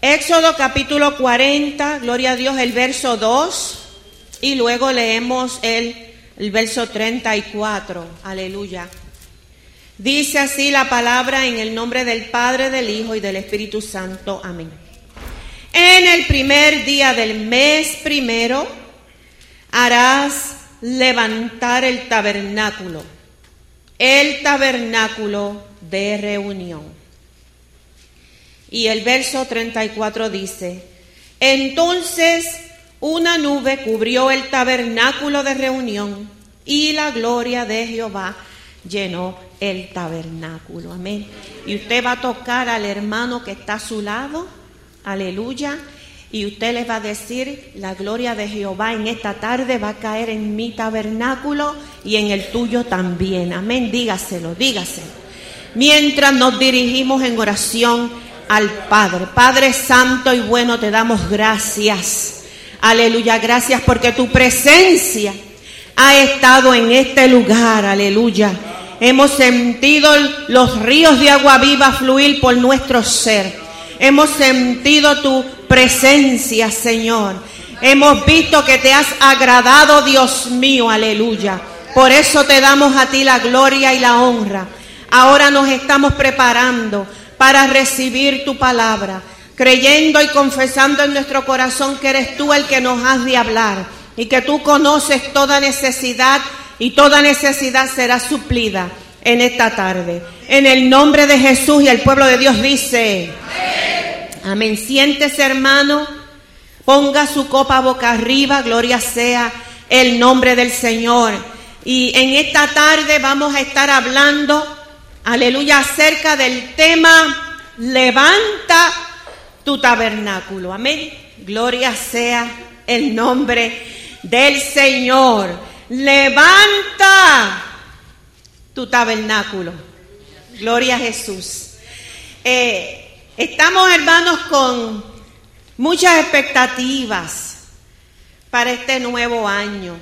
Éxodo capítulo 40, gloria a Dios, el verso 2, y luego leemos el verso 34, aleluya. Dice así la palabra en el nombre del Padre, del Hijo y del Espíritu Santo, amén. En el primer día del mes primero harás levantar el tabernáculo de reunión. Y el verso 34 dice: entonces una nube cubrió el tabernáculo de reunión y la gloria de Jehová llenó el tabernáculo. Amén. Y usted va a tocar al hermano que está a su lado, aleluya, y usted les va a decir: la gloria de Jehová en esta tarde va a caer en mi tabernáculo y en el tuyo también. Amén. Dígaselo. Mientras nos dirigimos en oración al Padre. Padre santo y bueno, te damos gracias. Aleluya, gracias porque tu presencia ha estado en este lugar. Aleluya. Hemos sentido los ríos de agua viva fluir por nuestro ser. Hemos sentido tu presencia, Señor. Hemos visto que te has agradado, Dios mío. Aleluya. Por eso te damos a ti la gloria y la honra. Ahora nos estamos preparando para recibir tu palabra, creyendo y confesando en nuestro corazón que eres tú el que nos has de hablar y que tú conoces toda necesidad y toda necesidad será suplida en esta tarde. En el nombre de Jesús, y el pueblo de Dios dice amén. Siéntese, hermano, ponga su copa boca arriba, gloria sea el nombre del Señor. Y en esta tarde vamos a estar hablando, aleluya, acerca del tema levanta tu tabernáculo. Amén. Gloria sea el nombre del Señor. Levanta tu tabernáculo. Gloria a Jesús. Estamos, hermanos, con muchas expectativas para este nuevo año.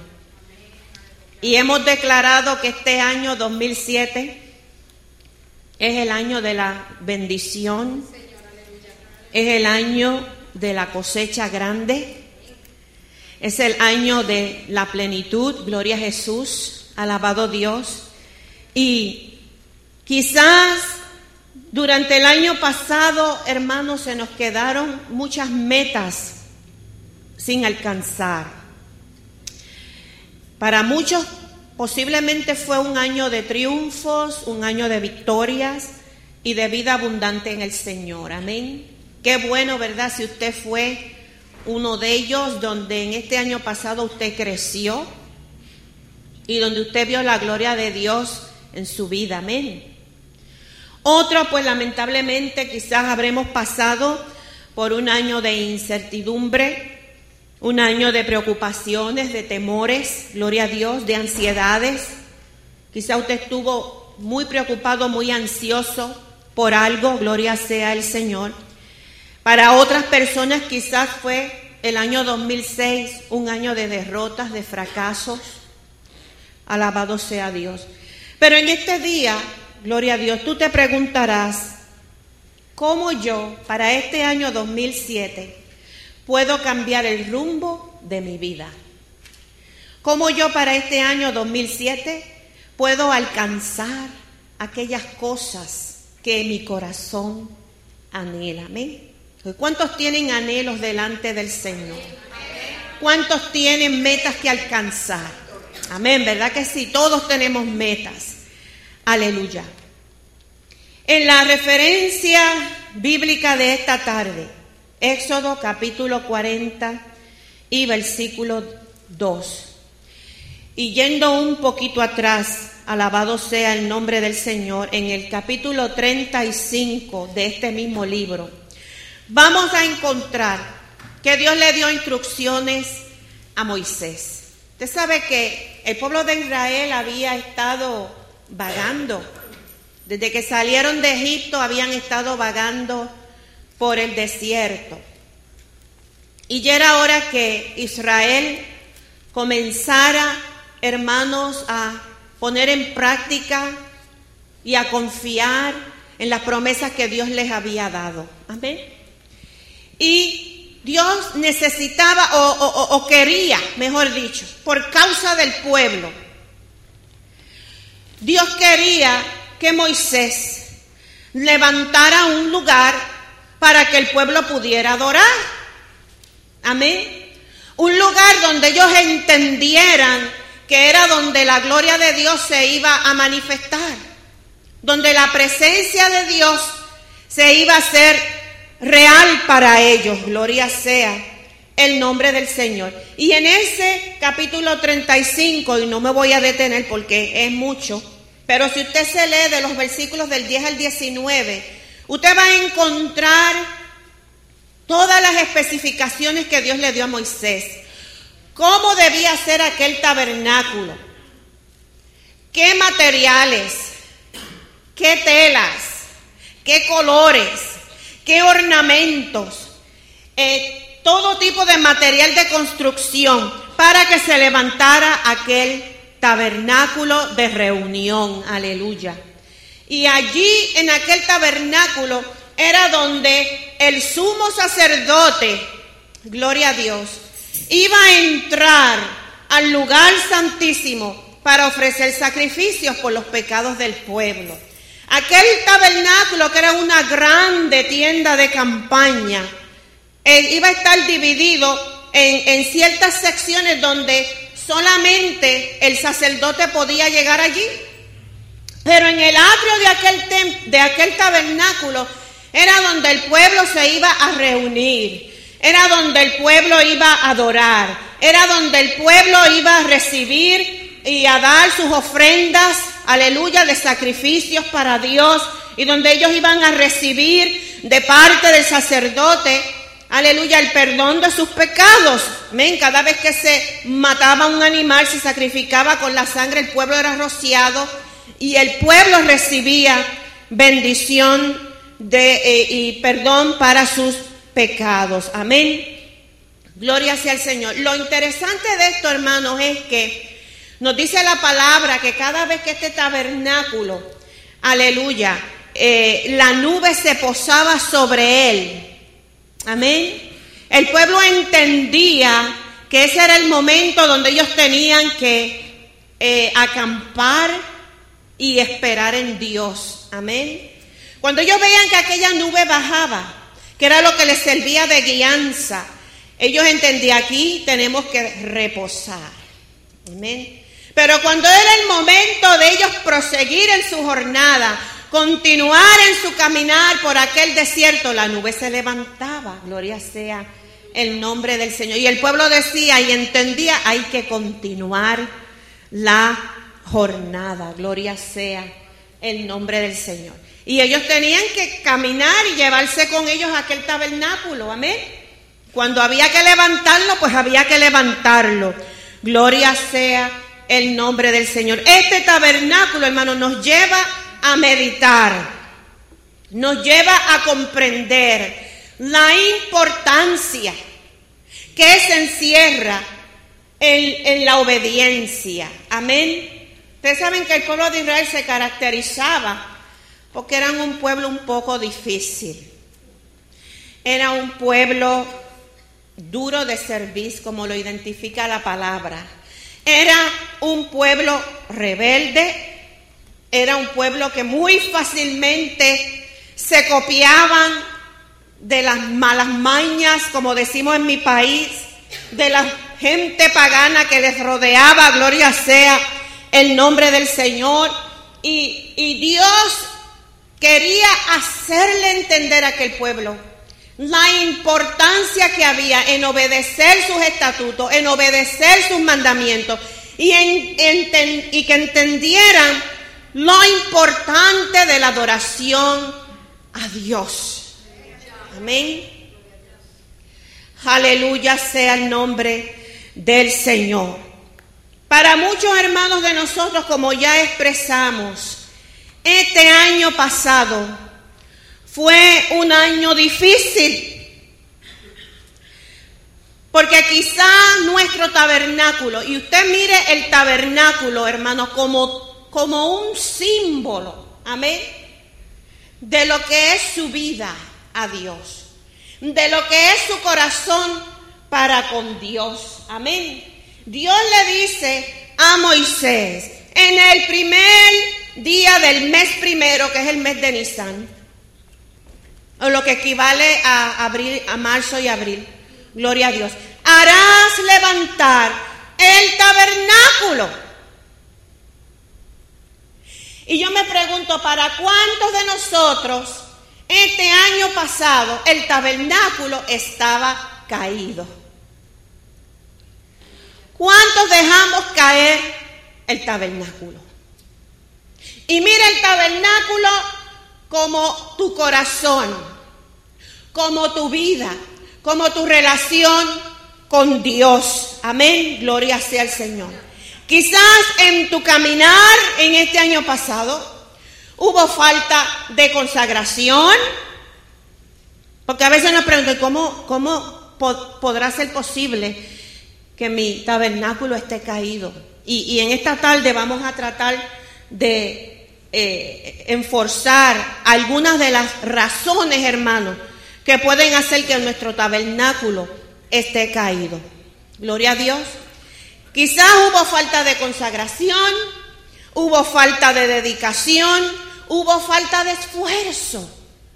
Y hemos declarado que este año 2007 es el año de la bendición, es el año de la cosecha grande, es el año de la plenitud, gloria a Jesús, alabado Dios. Y quizás durante el año pasado, hermanos, se nos quedaron muchas metas sin alcanzar. Para muchos posiblemente fue un año de triunfos, un año de victorias y de vida abundante en el Señor. Amén. Qué bueno, ¿verdad? Si usted fue uno de ellos, donde en este año pasado usted creció y donde usted vio la gloria de Dios en su vida. Amén. Otro, pues lamentablemente quizás habremos pasado por un año de incertidumbre, un año de preocupaciones, de temores, gloria a Dios, de ansiedades. Quizá usted estuvo muy preocupado, muy ansioso por algo, gloria sea el Señor. Para otras personas quizás fue el año 2006, un año de derrotas, de fracasos. Alabado sea Dios. Pero en este día, gloria a Dios, tú te preguntarás, ¿cómo yo para este año 2007 puedo cambiar el rumbo de mi vida? ¿Cómo yo para este año 2007 puedo alcanzar aquellas cosas que mi corazón anhela? Amén. ¿Cuántos tienen anhelos delante del Señor? ¿Cuántos tienen metas que alcanzar? Amén, ¿verdad que sí? Todos tenemos metas. Aleluya. En la referencia bíblica de esta tarde, Éxodo capítulo 40 y versículo 2. Y yendo un poquito atrás, alabado sea el nombre del Señor, en el capítulo 35 de este mismo libro, vamos a encontrar que Dios le dio instrucciones a Moisés. Usted sabe que el pueblo de Israel había estado vagando. Desde que salieron de Egipto habían estado vagando por el desierto. Y ya era hora que Israel comenzara, hermanos, a poner en práctica y a confiar en las promesas que Dios les había dado. Amén. Y Dios necesitaba o quería, mejor dicho, por causa del pueblo, Dios quería que Moisés levantara un lugar para que el pueblo pudiera adorar. Amén. Un lugar donde ellos entendieran que era donde la gloria de Dios se iba a manifestar, donde la presencia de Dios se iba a hacer real para ellos. Gloria sea el nombre del Señor. Y en ese capítulo 35, y no me voy a detener porque es mucho, pero si usted se lee de los versículos del 10 al 19, usted va a encontrar todas las especificaciones que Dios le dio a Moisés. Cómo debía ser aquel tabernáculo, qué materiales, qué telas, qué colores, qué ornamentos, todo tipo de material de construcción para que se levantara aquel tabernáculo de reunión. Aleluya. Y allí en aquel tabernáculo era donde el sumo sacerdote, gloria a Dios, iba a entrar al lugar santísimo para ofrecer sacrificios por los pecados del pueblo. Aquel tabernáculo, que era una grande tienda de campaña, iba a estar dividido en ciertas secciones donde solamente el sacerdote podía llegar allí. Pero en el atrio de aquel tabernáculo era donde el pueblo se iba a reunir, era donde el pueblo iba a adorar, era donde el pueblo iba a recibir y a dar sus ofrendas, aleluya, de sacrificios para Dios, y donde ellos iban a recibir de parte del sacerdote, aleluya, el perdón de sus pecados. Amén. Cada vez que se mataba un animal, se sacrificaba con la sangre, el pueblo era rociado y el pueblo recibía bendición y perdón para sus pecados. Amén. Gloria sea al Señor. Lo interesante de esto, hermanos, es que nos dice la palabra que cada vez que este tabernáculo, aleluya, la nube se posaba sobre él. Amén. El pueblo entendía que ese era el momento donde ellos tenían que acampar y esperar en Dios. Amén. Cuando ellos veían que aquella nube bajaba, que era lo que les servía de guianza, ellos entendían: aquí tenemos que reposar. Amén. Pero cuando era el momento de ellos proseguir en su jornada, continuar en su caminar por aquel desierto, la nube se levantaba. Gloria sea el nombre del Señor. Y el pueblo decía y entendía: hay que continuar la jornada. Gloria sea el nombre del Señor. Y ellos tenían que caminar y llevarse con ellos aquel tabernáculo. Amén. Cuando había que levantarlo, pues había que levantarlo. Gloria sea el nombre del Señor. Este tabernáculo, hermano, nos lleva a meditar, nos lleva a comprender la importancia que se encierra en la obediencia. Amén. Ustedes saben que el pueblo de Israel se caracterizaba porque eran un pueblo un poco difícil. Era un pueblo duro de servir, como lo identifica la palabra. Era un pueblo rebelde. Era un pueblo que muy fácilmente se copiaban de las malas mañas, como decimos en mi país, de la gente pagana que les rodeaba. Gloria sea el nombre del Señor. Y Dios quería hacerle entender a aquel pueblo la importancia que había en obedecer sus estatutos, en obedecer sus mandamientos, y que entendieran lo importante de la adoración a Dios. Amén. Aleluya sea el nombre del Señor. Para muchos hermanos de nosotros, como ya expresamos, este año pasado fue un año difícil, porque quizá nuestro tabernáculo, y usted mire el tabernáculo, hermano, como un símbolo, amén, de lo que es su vida a Dios, de lo que es su corazón para con Dios. Amén. Dios le dice a Moisés en el primer día del mes primero, que es el mes de Nisan, o lo que equivale a abril, a marzo y abril, gloria a Dios, harás levantar el tabernáculo. Y yo me pregunto, ¿para cuántos de nosotros este año pasado el tabernáculo estaba caído? ¿Cuántos dejamos caer el tabernáculo? Y mira el tabernáculo como tu corazón, como tu vida, como tu relación con Dios. Amén, gloria sea al Señor. Quizás en tu caminar en este año pasado hubo falta de consagración, porque a veces nos preguntan, ¿cómo podrá ser posible que mi tabernáculo esté caído? Y en esta tarde vamos a tratar de enforzar algunas de las razones, hermanos, que pueden hacer que nuestro tabernáculo esté caído. Gloria a Dios. Quizás hubo falta de consagración, hubo falta de dedicación, hubo falta de esfuerzo.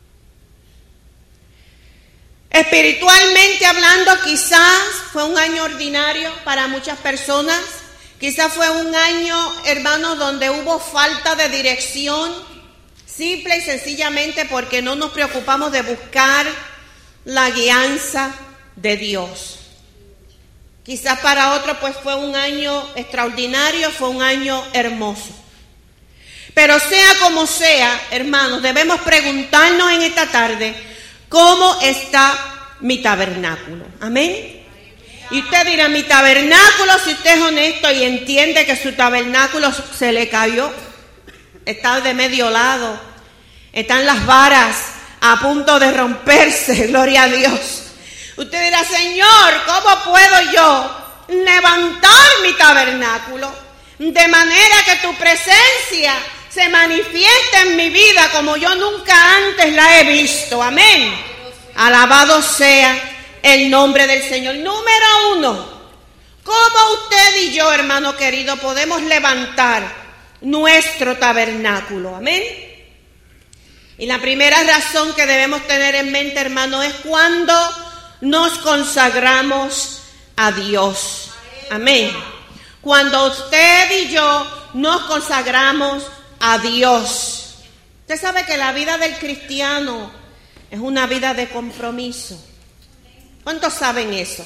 Espiritualmente hablando, quizás fue un año ordinario para muchas personas. Quizás fue un año, hermanos, donde hubo falta de dirección, simple y sencillamente porque no nos preocupamos de buscar la guianza de Dios. Quizás para otros pues fue un año extraordinario, fue un año hermoso. Pero sea como sea, hermanos, debemos preguntarnos en esta tarde, ¿cómo está mi tabernáculo? Amén. Y usted dirá, mi tabernáculo, si usted es honesto y entiende que su tabernáculo se le cayó, está de medio lado, están las varas a punto de romperse, gloria a Dios. Usted dirá, Señor, ¿cómo puedo yo levantar mi tabernáculo de manera que tu presencia se manifieste en mi vida como yo nunca antes la he visto? Amén. Alabado sea el nombre del Señor. Número 1, ¿cómo usted y yo, hermano querido, podemos levantar nuestro tabernáculo? Amén. Y la primera razón que debemos tener en mente, hermano, es cuando nos consagramos a Dios. Amén. Cuando usted y yo nos consagramos a Dios. Usted sabe que la vida del cristiano es una vida de compromiso. ¿Cuántos saben eso?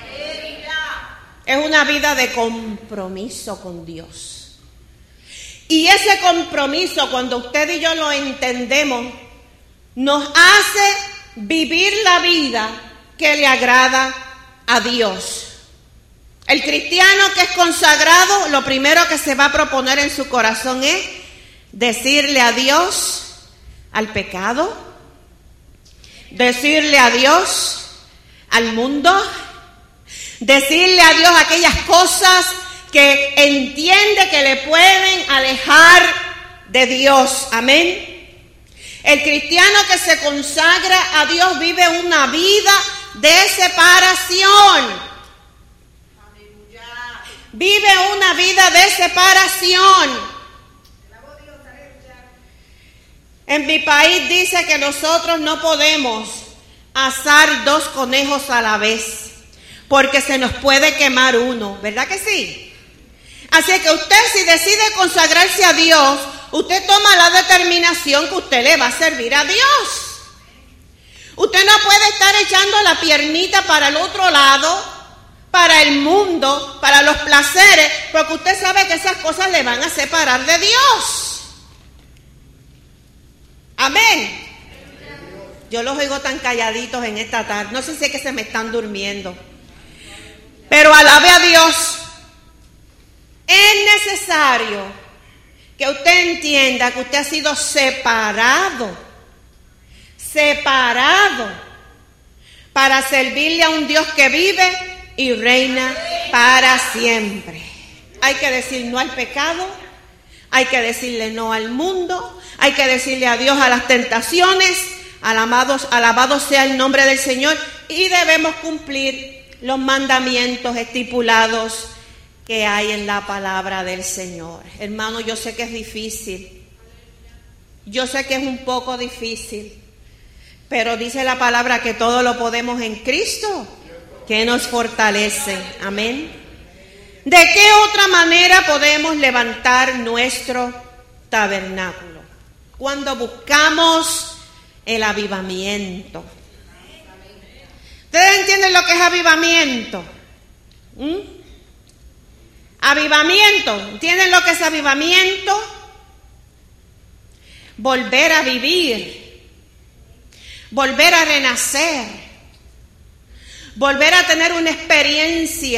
Es una vida de compromiso con Dios. Y ese compromiso, cuando usted y yo lo entendemos, nos hace vivir la vida que le agrada a Dios. El cristiano que es consagrado, lo primero que se va a proponer en su corazón es decirle adiós al pecado, decirle adiós al mundo, decirle adiós a aquellas cosas que entiende que le pueden alejar de Dios. Amén. El cristiano que se consagra a Dios vive una vida de separación. Vive una vida de separación. En mi país dice que nosotros no podemos asar 2 conejos a la vez, porque se nos puede quemar uno, ¿verdad que sí? Así que usted, si decide consagrarse a Dios, usted toma la determinación que usted le va a servir a Dios. Usted no puede estar echando la piernita para el otro lado, para el mundo, para los placeres, porque usted sabe que esas cosas le van a separar de Dios. Amén. Yo los oigo tan calladitos en esta tarde. No sé si es que se me están durmiendo. Pero alabe a Dios. Es necesario que usted entienda que usted ha sido separado para servirle a un Dios que vive y reina para siempre. Hay que decir no al pecado, hay que decirle no al mundo, hay que decirle adiós a las tentaciones, Alabado sea el nombre del Señor, y debemos cumplir los mandamientos estipulados que hay en la palabra del Señor. Hermano, yo sé que es difícil. Yo sé que es un poco difícil. Pero dice la palabra que todo lo podemos en Cristo, que nos fortalece. Amén. ¿De qué otra manera podemos levantar nuestro tabernáculo? Cuando buscamos el avivamiento. ¿Ustedes entienden lo que es avivamiento? Avivamiento. ¿Entienden lo que es avivamiento? Volver a vivir. Volver a renacer. Volver a tener una experiencia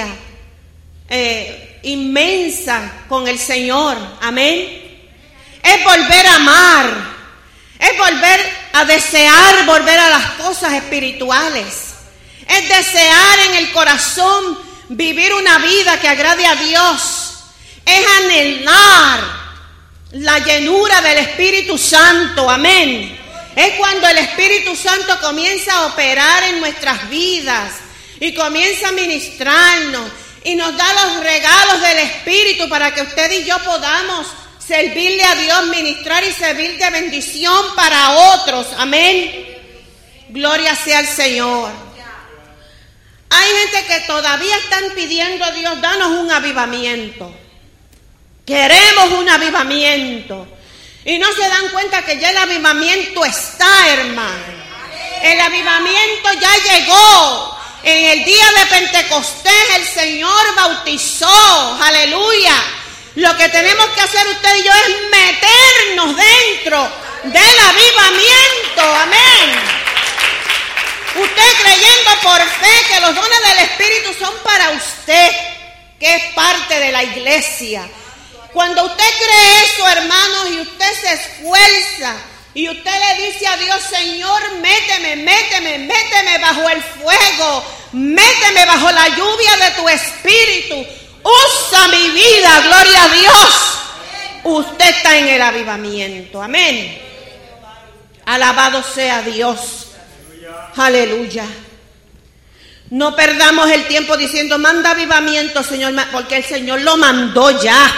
inmensa con el Señor. Amén. Es volver a amar. Es volver a desear, volver a las cosas espirituales. Es desear en el corazón vivir una vida que agrade a Dios. Es anhelar la llenura del Espíritu Santo. Amén. Es cuando el Espíritu Santo comienza a operar en nuestras vidas y comienza a ministrarnos y nos da los regalos del Espíritu para que usted y yo podamos servirle a Dios, ministrar y servir de bendición para otros. Amén. Gloria sea al Señor. Hay gente que todavía están pidiendo a Dios, danos un avivamiento. Queremos un avivamiento. Y no se dan cuenta que ya el avivamiento está, hermano. El avivamiento ya llegó. En el día de Pentecostés el Señor bautizó. Aleluya. Lo que tenemos que hacer usted y yo es meternos dentro del avivamiento. Amén. Usted creyendo por fe que los dones del Espíritu son para usted, que es parte de la iglesia. Cuando usted cree eso, hermanos, y usted se esfuerza, y usted le dice a Dios, Señor, méteme bajo el fuego, méteme bajo la lluvia de tu Espíritu, usa mi vida, gloria a Dios. Usted está en el avivamiento, amén. Alabado sea Dios. Aleluya. No perdamos el tiempo diciendo, manda avivamiento, Señor, porque el Señor lo mandó ya.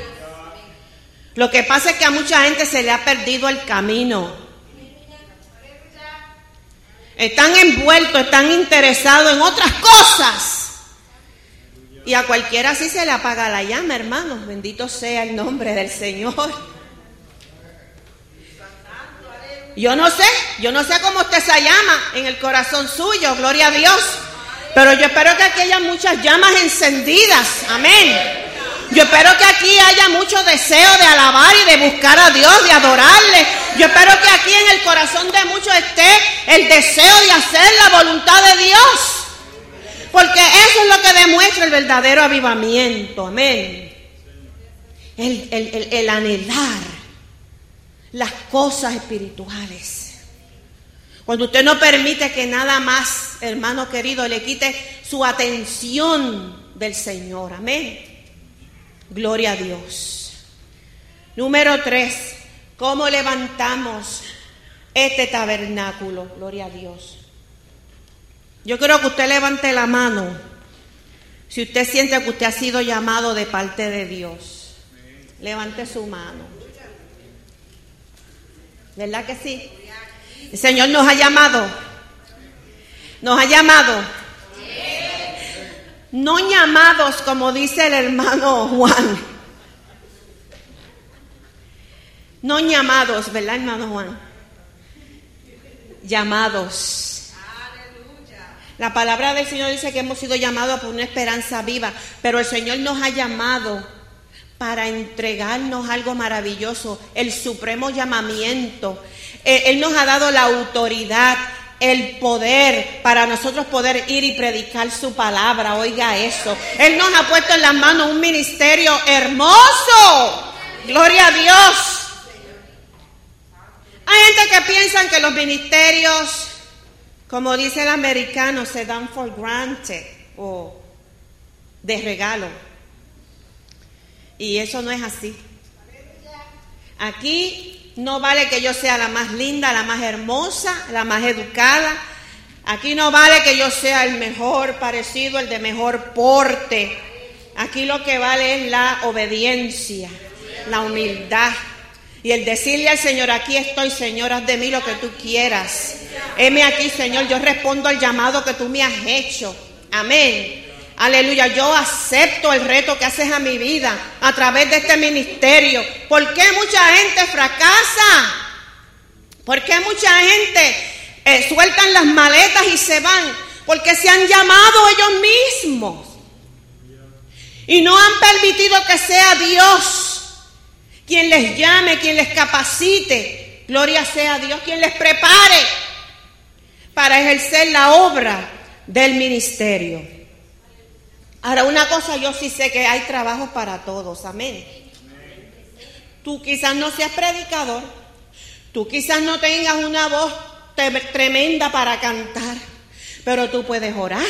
Lo que pasa es que a mucha gente se le ha perdido el camino. Están envueltos, están interesados en otras cosas. Y a cualquiera así se le apaga la llama, hermanos. Bendito sea el nombre del Señor. Yo no sé cómo usted se llama en el corazón suyo, gloria a Dios. Pero yo espero que aquí haya muchas llamas encendidas, amén. Yo espero que aquí haya mucho deseo de alabar y de buscar a Dios, de adorarle. Yo espero que aquí en el corazón de muchos esté el deseo de hacer la voluntad de Dios. Porque eso es lo que demuestra el verdadero avivamiento, amén. El anhelar las cosas espirituales. Cuando usted no permite que nada más, hermano querido, le quite su atención del Señor. Amén. Gloria a Dios. Número 3. ¿Cómo levantamos este tabernáculo? Gloria a Dios. Yo quiero que usted levante la mano si usted siente que usted ha sido llamado de parte de Dios. Levante su mano. ¿Verdad que sí? El Señor nos ha llamado. Nos ha llamado. No llamados como dice el hermano Juan. No llamados, ¿verdad, hermano Juan? Llamados. La palabra del Señor dice que hemos sido llamados por una esperanza viva, pero el Señor nos ha llamado para entregarnos algo maravilloso, el supremo llamamiento. Él nos ha dado la autoridad, el poder para nosotros poder ir y predicar su palabra. Oiga eso. Él nos ha puesto en las manos un ministerio hermoso. Gloria a Dios. Hay gente que piensa que los ministerios, como dice el americano, se dan for granted o de regalo. Y eso no es así. Aquí no vale que yo sea la más linda, la más hermosa, la más educada. Aquí no vale que yo sea el mejor parecido, el de mejor porte. Aquí lo que vale es la obediencia, la humildad. Y el decirle al Señor, aquí estoy, Señor, haz de mí lo que tú quieras. Heme aquí, Señor, yo respondo al llamado que tú me has hecho. Amén. Aleluya, yo acepto el reto que haces a mi vida a través de este ministerio. ¿Por qué mucha gente fracasa? ¿Por qué mucha gente sueltan las maletas y se van? Porque se han llamado ellos mismos y no han permitido que sea Dios quien les llame, quien les capacite. Gloria sea a Dios, quien les prepare para ejercer la obra del ministerio. Ahora, una cosa yo sí sé, que hay trabajo para todos, amén. Tú quizás no seas predicador, tú quizás no tengas una voz tremenda para cantar, pero tú puedes orar,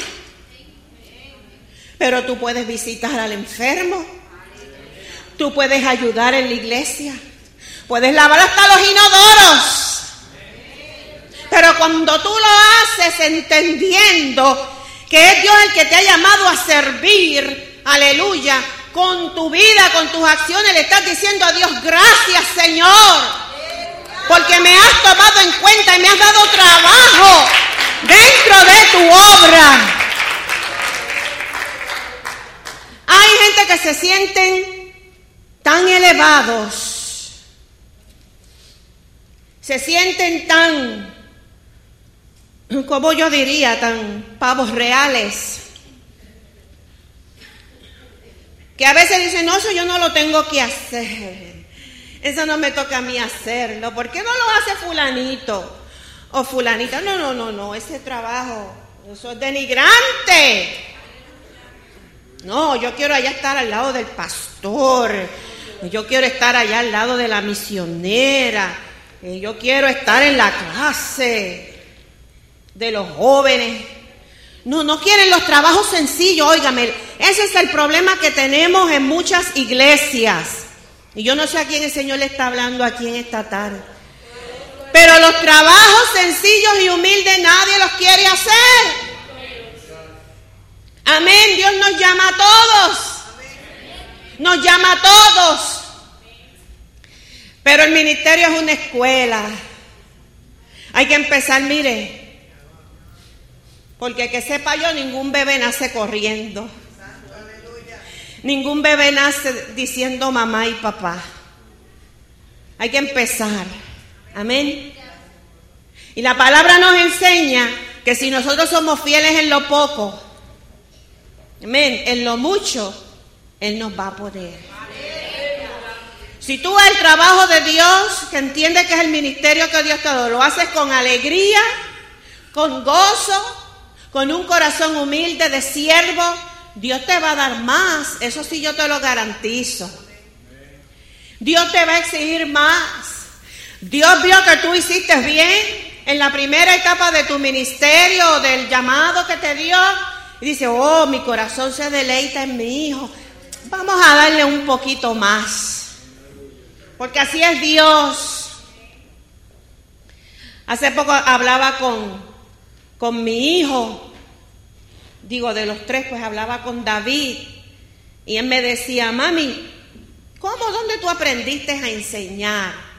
pero tú puedes visitar al enfermo, tú puedes ayudar en la iglesia, puedes lavar hasta los inodoros, pero cuando tú lo haces entendiendo que es Dios el que te ha llamado a servir, aleluya, con tu vida, con tus acciones, le estás diciendo a Dios, gracias, Señor, porque me has tomado en cuenta y me has dado trabajo dentro de tu obra. Hay gente que se sienten tan elevados, se sienten tan, como yo diría, tan pavos reales, que a veces dicen, no, eso yo no lo tengo que hacer, eso no me toca a mí hacerlo, ¿por qué no lo hace fulanito o fulanita? No, ese trabajo, eso es denigrante. No, yo quiero allá estar al lado del pastor, yo quiero estar allá al lado de la misionera, yo quiero estar en la clase de los jóvenes. No quieren los trabajos sencillos, óigame, ese es el problema que tenemos en muchas iglesias. Y yo no sé a quién el Señor le está hablando aquí en esta tarde. Pero los trabajos sencillos y humildes nadie los quiere hacer. Amén, Dios nos llama a todos. Nos llama a todos. Pero el ministerio es una escuela. Hay que empezar, mire, porque que sepa yo, ningún bebé nace corriendo. Ningún bebé nace diciendo mamá y papá. Hay que empezar. Amén. Y la palabra nos enseña que si nosotros somos fieles en lo poco, amén, en lo mucho, Él nos va a poner. Si tú el trabajo de Dios, que entiendes que es el ministerio que Dios te da, lo haces con alegría, con gozo, con un corazón humilde de siervo, Dios te va a dar más. Eso sí, yo te lo garantizo. Dios te va a exigir más. Dios vio que tú hiciste bien en la primera etapa de tu ministerio, del llamado que te dio, y dice, oh, mi corazón se deleita en mi hijo, vamos a darle un poquito más, porque así es Dios. Hace poco hablaba con mi hijo, digo de los tres, pues hablaba con David, y él me decía, mami, ¿dónde tú aprendiste a enseñar?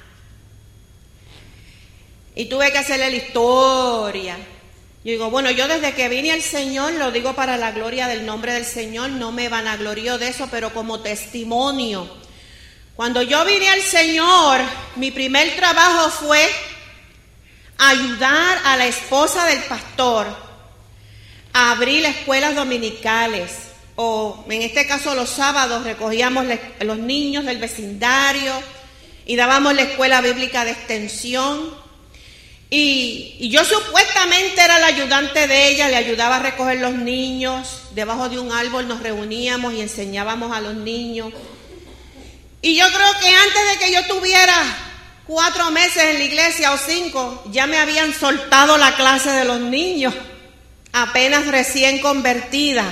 Y tuve que hacerle la historia. Yo digo, bueno, yo desde que vine al Señor, lo digo para la gloria del nombre del Señor, no me vanaglorio de eso, pero como testimonio. Cuando yo vine al Señor, mi primer trabajo fue ayudar a la esposa del pastor a abrir escuelas dominicales, o en este caso los sábados recogíamos los niños del vecindario y dábamos la escuela bíblica de extensión. Y yo supuestamente era la ayudante de ella, le ayudaba a recoger los niños, debajo de un árbol nos reuníamos y enseñábamos a los niños. Y yo creo que antes de que yo tuviera 4 meses en la iglesia o 5, ya me habían soltado la clase de los niños, apenas recién convertida.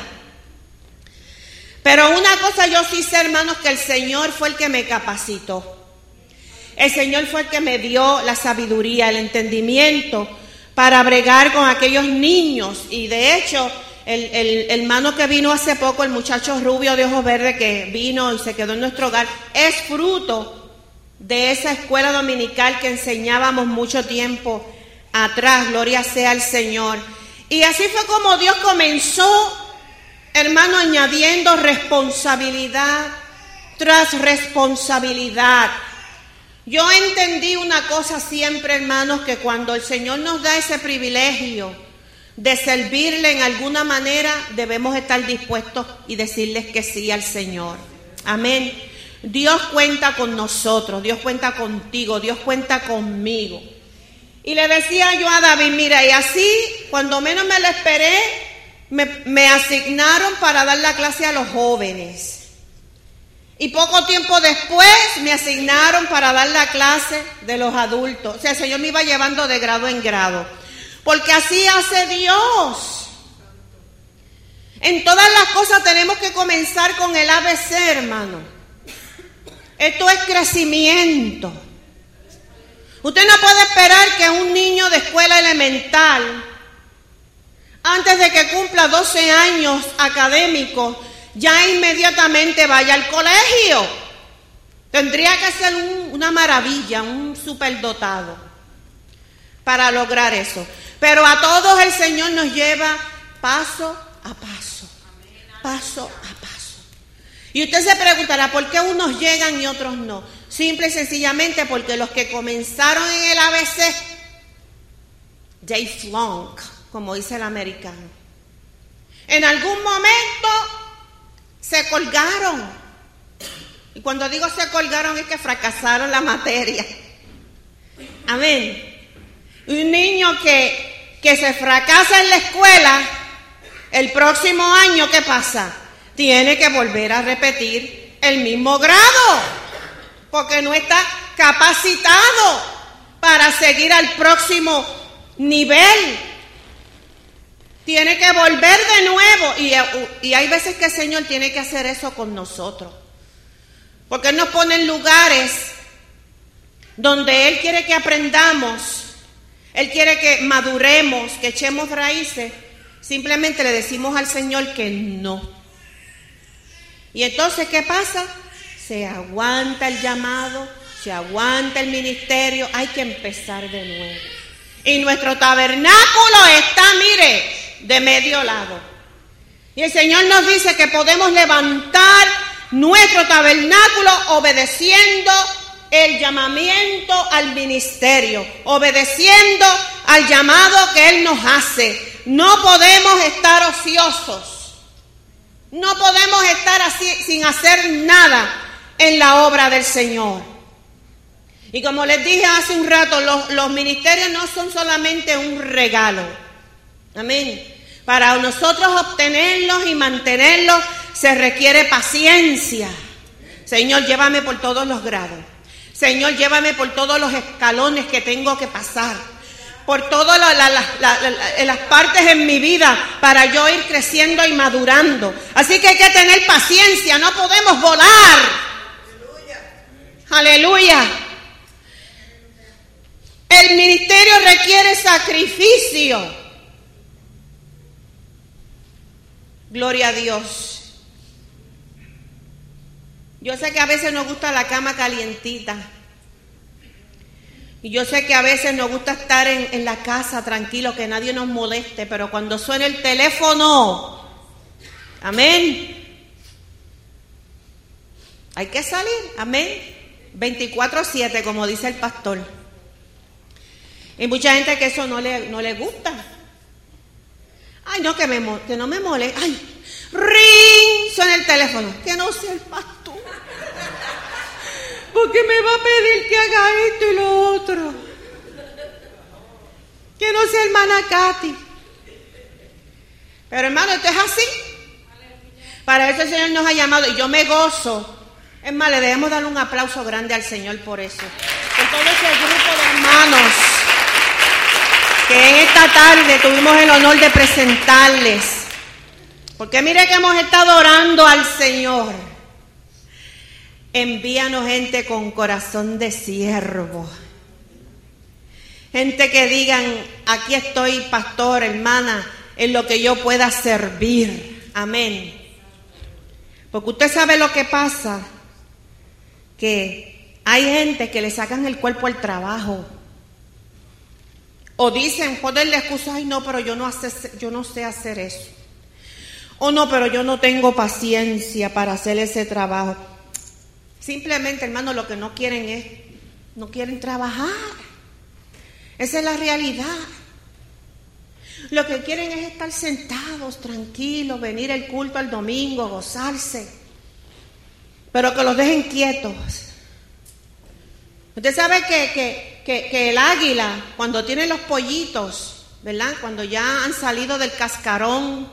Pero una cosa yo sí sé, hermanos, que el Señor fue el que me capacitó. El Señor fue el que me dio la sabiduría, el entendimiento para bregar con aquellos niños. Y de hecho, el hermano que vino hace poco, el muchacho rubio de ojos verdes que vino y se quedó en nuestro hogar, es fruto de esa escuela dominical que enseñábamos mucho tiempo atrás. Gloria sea al Señor. Y así fue como Dios comenzó, hermano, añadiendo responsabilidad tras responsabilidad. Yo entendí una cosa siempre, hermanos, que cuando el Señor nos da ese privilegio de servirle en alguna manera, debemos estar dispuestos y decirles que sí al Señor. Amén. Dios cuenta con nosotros, Dios cuenta contigo, Dios cuenta conmigo. Y le decía yo a David, mira, y así, cuando menos me lo esperé, me asignaron para dar la clase a los jóvenes. Y poco tiempo después me asignaron para dar la clase de los adultos. O sea, el Señor me iba llevando de grado en grado. Porque así hace Dios. En todas las cosas tenemos que comenzar con el ABC, hermano. Esto es crecimiento. Usted no puede esperar que un niño de escuela elemental, antes de que cumpla 12 años académicos, ya inmediatamente vaya al colegio. Tendría que ser una maravilla, un superdotado para lograr eso. Pero a todos el Señor nos lleva paso a paso, paso a paso. Y usted se preguntará, ¿por qué unos llegan y otros no? Simple y sencillamente porque los que comenzaron en el ABC, they flunk, como dice el americano. En algún momento se colgaron. Y cuando digo se colgaron es que fracasaron la materia. Amén. Un niño que se fracasa en la escuela, el próximo año, ¿qué pasa? Tiene que volver a repetir el mismo grado, porque no está capacitado para seguir al próximo nivel. Tiene que volver de nuevo. Y hay veces que el Señor tiene que hacer eso con nosotros. Porque Él nos pone en lugares donde Él quiere que aprendamos. Él quiere que maduremos, que echemos raíces. Simplemente le decimos al Señor que no. Y entonces, ¿qué pasa? Se aguanta el llamado, se aguanta el ministerio. Hay que empezar de nuevo. Y nuestro tabernáculo está, mire, de medio lado. Y el Señor nos dice que podemos levantar nuestro tabernáculo obedeciendo el llamamiento al ministerio, obedeciendo al llamado que Él nos hace. No podemos estar ociosos, no podemos estar así sin hacer nada en la obra del Señor. Y como les dije hace un rato, los ministerios no son solamente un regalo. Amén. Para nosotros obtenerlos y mantenerlos se requiere paciencia. Señor, llévame por todos los grados. Señor, llévame por todos los escalones que tengo que pasar. Por todas las partes en mi vida para yo ir creciendo y madurando. Así que hay que tener paciencia, no podemos volar. Aleluya. El ministerio requiere sacrificio. Gloria a Dios. Yo sé que a veces nos gusta la cama calientita. Y yo sé que a veces nos gusta estar en la casa tranquilo, que nadie nos moleste. Pero cuando suena el teléfono, amén, hay que salir, amén, 24/7, como dice el pastor. Hay mucha gente que eso no le gusta. Ay, no, que no me moleste. Ay, ring, suena el teléfono. Que no sea el pastor, porque me va a pedir que haga esto y lo otro. Que no sea hermana Katy. Pero hermano, esto es así. Para eso el Señor nos ha llamado y yo me gozo. Es más, le debemos darle un aplauso grande al Señor por eso. Por todo ese grupo de hermanos que en esta tarde tuvimos el honor de presentarles. Porque mire que hemos estado orando al Señor. Envíanos gente con corazón de siervo. Gente que digan, aquí estoy, pastor, hermana, en lo que yo pueda servir. Amén. Porque usted sabe lo que pasa, que hay gente que le sacan el cuerpo al trabajo. O dicen, ponerle excusa, ay no, pero yo no sé hacer eso. O no, pero yo no tengo paciencia para hacer ese trabajo. Simplemente, hermano, lo que no quieren trabajar. Esa es la realidad. Lo que quieren es estar sentados, tranquilos, venir al culto el domingo, gozarse. Pero que los dejen quietos. Usted sabe que el águila, cuando tiene los pollitos, ¿verdad? Cuando ya han salido del cascarón,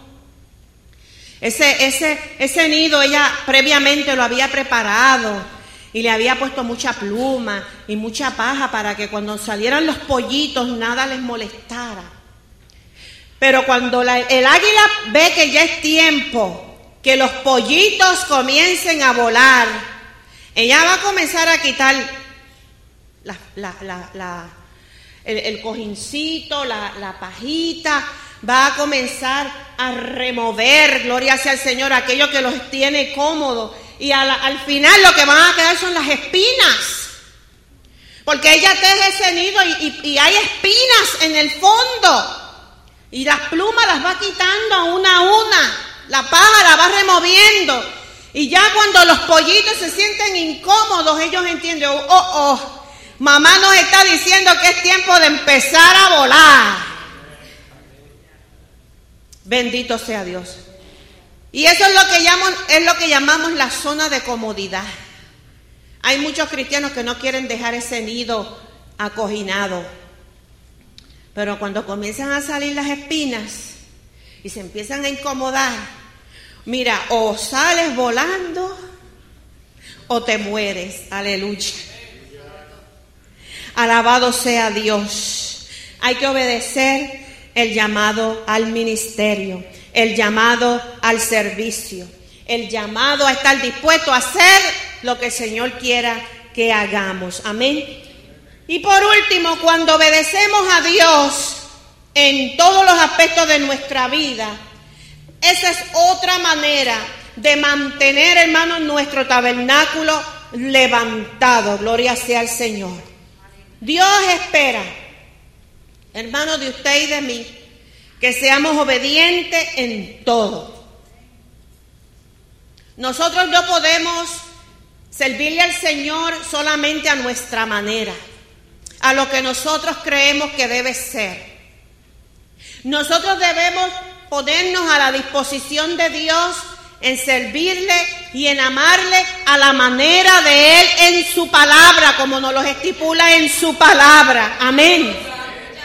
ese nido ella previamente lo había preparado. Y le había puesto mucha pluma y mucha paja para que cuando salieran los pollitos nada les molestara. Pero cuando el águila ve que ya es tiempo que los pollitos comiencen a volar, ella va a comenzar a quitar el cojincito, la pajita, va a comenzar a remover, gloria sea al Señor, aquello que los tiene cómodos. Y al final lo que van a quedar son las espinas. Porque ella teje ese nido y hay espinas en el fondo. Y las plumas las va quitando una a una. La paja la va removiendo. Y ya cuando los pollitos se sienten incómodos, ellos entienden, mamá nos está diciendo que es tiempo de empezar a volar. Bendito sea Dios. Y eso es lo que llamamos la zona de comodidad. Hay muchos cristianos que no quieren dejar ese nido acojinado. Pero cuando comienzan a salir las espinas y se empiezan a incomodar, mira, o sales volando o te mueres. Aleluya. Alabado sea Dios. Hay que obedecer el llamado al ministerio, el llamado al servicio, el llamado a estar dispuesto a hacer lo que el Señor quiera que hagamos. Amén. Y por último, cuando obedecemos a Dios en todos los aspectos de nuestra vida, esa es otra manera de mantener, hermanos, nuestro tabernáculo levantado. Gloria sea al Señor. Dios espera, hermanos, de usted y de mí, que seamos obedientes en todo. Nosotros no podemos servirle al Señor solamente a nuestra manera, a lo que nosotros creemos que debe ser. Nosotros debemos ponernos a la disposición de Dios en servirle y en amarle a la manera de Él en su palabra, como nos lo estipula en su palabra. Amén.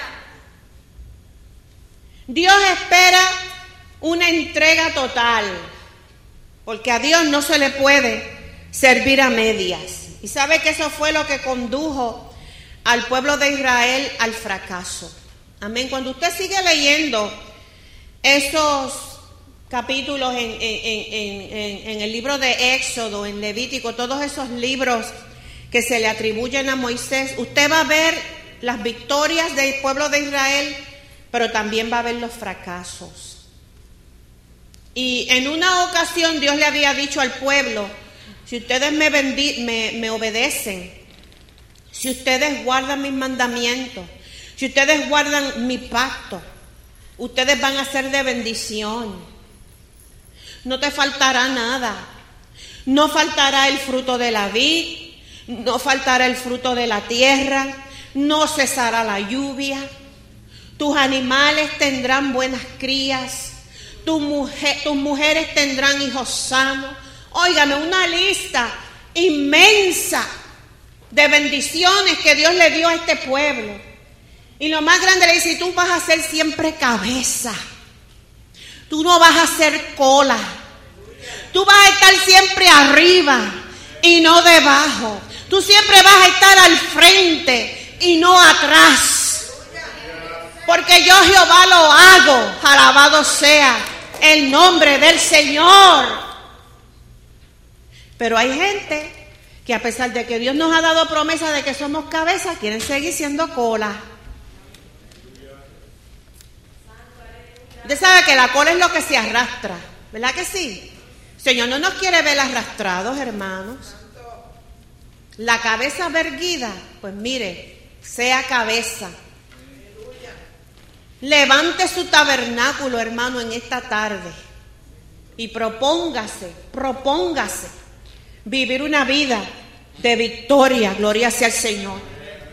Dios espera una entrega total, porque a Dios no se le puede servir a medias. Y sabe que eso fue lo que condujo al pueblo de Israel al fracaso. Amén. Cuando usted sigue leyendo esos capítulos en el libro de Éxodo, en Levítico, todos esos libros que se le atribuyen a Moisés, usted va a ver las victorias del pueblo de Israel, pero también va a ver los fracasos. Y en una ocasión Dios le había dicho al pueblo, si ustedes me obedecen, si ustedes guardan mis mandamientos, si ustedes guardan mi pacto, ustedes van a ser de bendición. No te faltará nada. No faltará el fruto de la vid, no faltará el fruto de la tierra, no cesará la lluvia. Tus animales tendrán buenas crías, tus mujeres tendrán hijos sanos. Óigame, una lista inmensa de bendiciones que Dios le dio a este pueblo. Y lo más grande le dice, tú vas a ser siempre cabeza. Tú no vas a ser cola. Tú vas a estar siempre arriba y no debajo. Tú siempre vas a estar al frente y no atrás. Porque yo Jehová lo hago. Alabado sea el nombre del Señor. Pero hay gente que a pesar de que Dios nos ha dado promesa de que somos cabeza, quieren seguir siendo cola. Usted sabe que la cola es lo que se arrastra, ¿verdad que sí? El Señor no nos quiere ver arrastrados, hermanos. La cabeza erguida, pues mire, sea cabeza. Levante su tabernáculo, hermano, en esta tarde y propóngase vivir una vida de victoria. Gloria sea al Señor.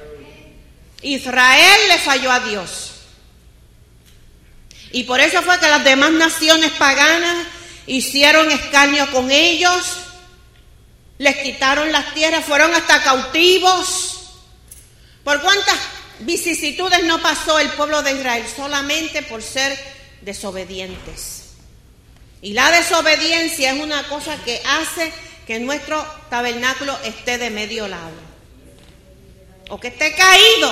Israel le falló a Dios. Y por eso fue que las demás naciones paganas hicieron escarnio con ellos, les quitaron las tierras, fueron hasta cautivos. ¿Por cuántas vicisitudes no pasó el pueblo de Israel? Solamente por ser desobedientes. Y la desobediencia es una cosa que hace que nuestro tabernáculo esté de medio lado, o que esté caído.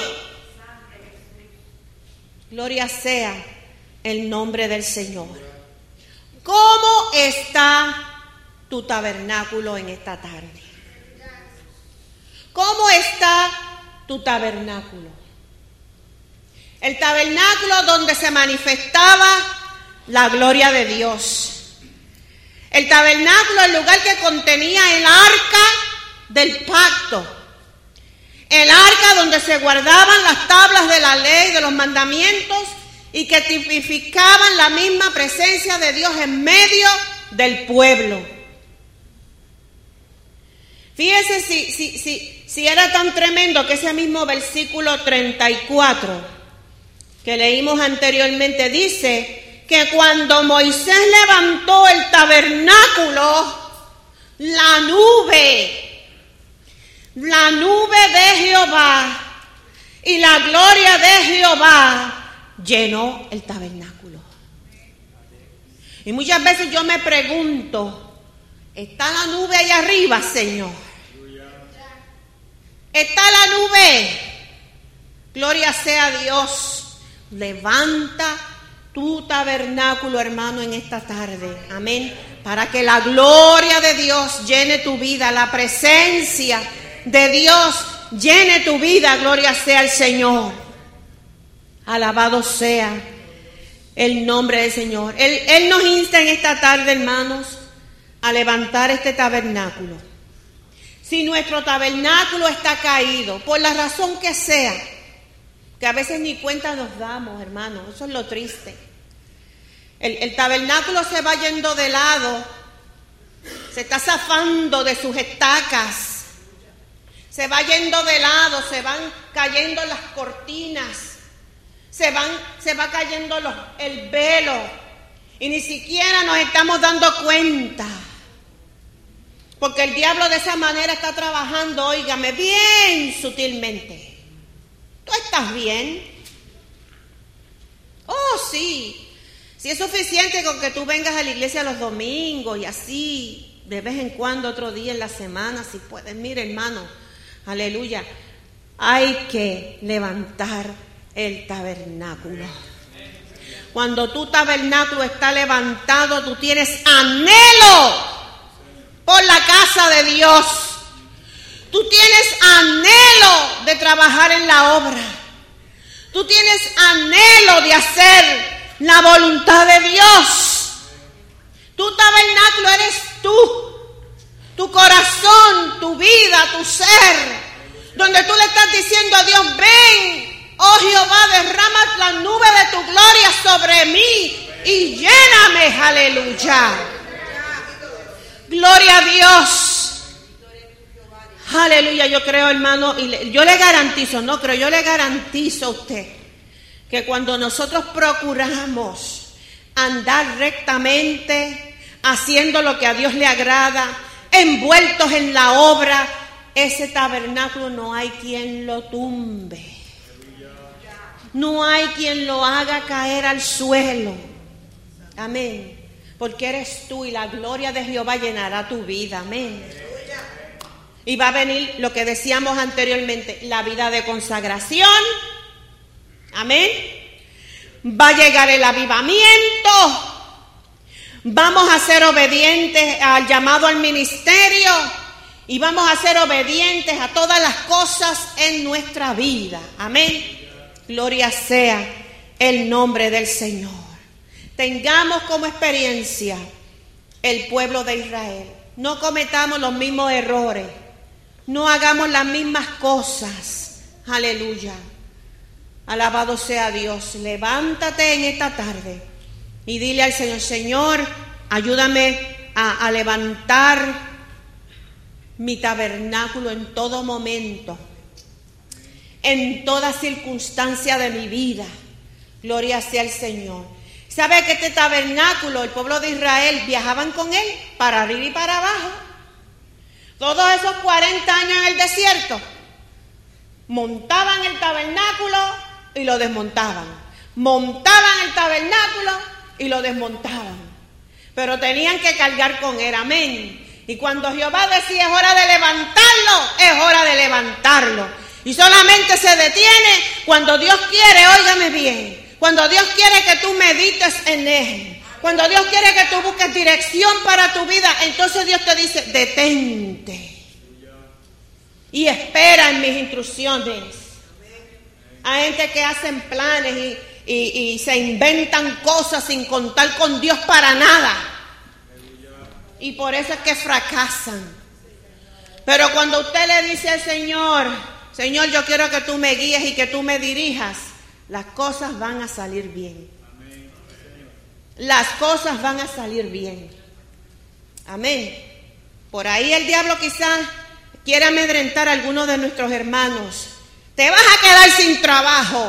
Gloria sea el nombre del Señor. ¿Cómo está tu tabernáculo en esta tarde? ¿Cómo está tu tabernáculo? El tabernáculo donde se manifestaba la gloria de Dios. El tabernáculo, el lugar que contenía el arca del pacto. El arca donde se guardaban las tablas de la ley, de los mandamientos, y que tipificaban la misma presencia de Dios en medio del pueblo. Fíjese si era tan tremendo que ese mismo versículo 34 que leímos anteriormente dice que cuando Moisés levantó el tabernáculo, la nube de Jehová y la gloria de Jehová llenó el tabernáculo. Y muchas veces yo me pregunto, ¿está la nube ahí arriba, Señor? ¿Está la nube? Gloria sea a Dios. Levanta tu tabernáculo, hermano, en esta tarde. Amén. Para que la gloria de Dios llene tu vida, la presencia de Dios llene tu vida. Gloria sea al Señor. Alabado sea el nombre del Señor. Él nos insta en esta tarde, hermanos, a levantar este tabernáculo. Si nuestro tabernáculo está caído, por la razón que sea, que a veces ni cuenta nos damos, hermanos, eso es lo triste. El tabernáculo se va yendo de lado, se está zafando de sus estacas, se va yendo de lado, se van cayendo las cortinas, se va cayendo el velo, y ni siquiera nos estamos dando cuenta. Porque el diablo de esa manera está trabajando, óigame, bien sutilmente. ¿Tú estás bien? Oh, sí. Si es suficiente con que tú vengas a la iglesia los domingos y así, de vez en cuando, otro día en la semana, si puedes. Mire, hermano, aleluya. Hay que levantar el tabernáculo. Cuando tu tabernáculo está levantado, tú tienes anhelo por la casa de Dios. Tú tienes anhelo de trabajar en la obra. Tú tienes anhelo de hacer la voluntad de Dios. Tu tabernáculo eres tú, tu corazón, tu vida, tu ser, donde tú le estás diciendo a Dios: ven, oh Jehová, derrama la nube de tu gloria sobre mí y lléname. Aleluya. Gloria a Dios. Aleluya. Yo creo, hermano, y yo le garantizo, no creo, yo le garantizo a usted que cuando nosotros procuramos andar rectamente, haciendo lo que a Dios le agrada, envueltos en la obra, ese tabernáculo no hay quien lo tumbe. No hay quien lo haga caer al suelo. Amén. Porque eres tú y la gloria de Jehová llenará tu vida. Amén. Y va a venir lo que decíamos anteriormente, la vida de consagración. Amén. Va a llegar el avivamiento. Vamos a ser obedientes al llamado al ministerio. y vamos a ser obedientes a todas las cosas en nuestra vida. Amén. Gloria sea el nombre del Señor. Tengamos como experiencia el pueblo de Israel. No cometamos los mismos errores. No hagamos las mismas cosas. Aleluya. Alabado sea Dios. Levántate en esta tarde y dile al Señor: Señor, ayúdame a levantar mi tabernáculo en todo momento, en toda circunstancia de mi vida. Gloria sea al Señor. ¿Sabe que este tabernáculo, el pueblo de Israel, viajaban con él para arriba y para abajo? Todos esos 40 años en el desierto, montaban el tabernáculo y lo desmontaban. Montaban el tabernáculo y lo desmontaban. Pero tenían que cargar con él. Amén. Y cuando Jehová decía es hora de levantarlo, es hora de levantarlo. Y solamente se detiene cuando Dios quiere, óigame bien, cuando Dios quiere que tú medites en Él, cuando Dios quiere que tú busques dirección para tu vida, entonces Dios te dice: detente y espera en mis instrucciones. Hay gente que hacen planes y se inventan cosas sin contar con Dios para nada. Y por eso es que fracasan. Pero cuando usted le dice al Señor: Señor, yo quiero que tú me guíes y que tú me dirijas, las cosas van a salir bien. Las cosas van a salir bien. Amén. Por ahí el diablo quizás quiere amedrentar a algunos de nuestros hermanos. Te vas a quedar sin trabajo.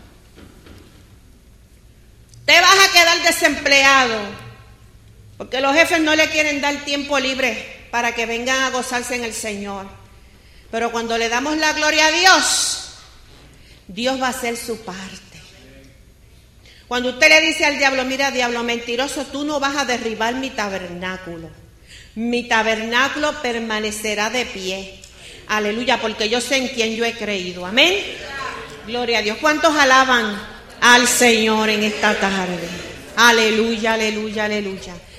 Te vas a quedar desempleado. Porque los jefes no le quieren dar tiempo libre para que vengan a gozarse en el Señor. Pero cuando le damos la gloria a Dios, Dios va a hacer su parte. Cuando usted le dice al diablo: mira, diablo mentiroso, tú no vas a derribar mi tabernáculo. Mi tabernáculo permanecerá de pie. Aleluya, porque yo sé en quién yo he creído. Amén. Gloria a Dios. ¿Cuántos alaban al Señor en esta tarde? Aleluya, aleluya, aleluya.